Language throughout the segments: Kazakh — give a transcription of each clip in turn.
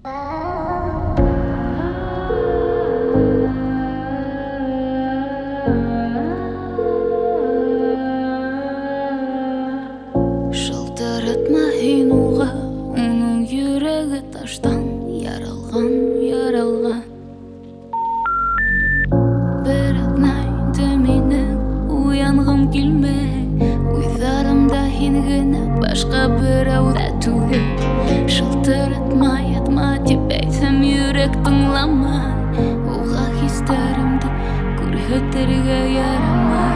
Шылтыратма хинуға, оның жүрегі таштан яралған. Бірақ найды менің уянғым келме, ойдарымда хин гына, башқа біреуді түгел. Шылтыратма, ятма деп айтсам жүрек тыңламай, оға хистерімді көрсетерге ярамай.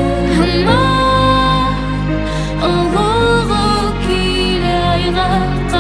Ылығы келе айға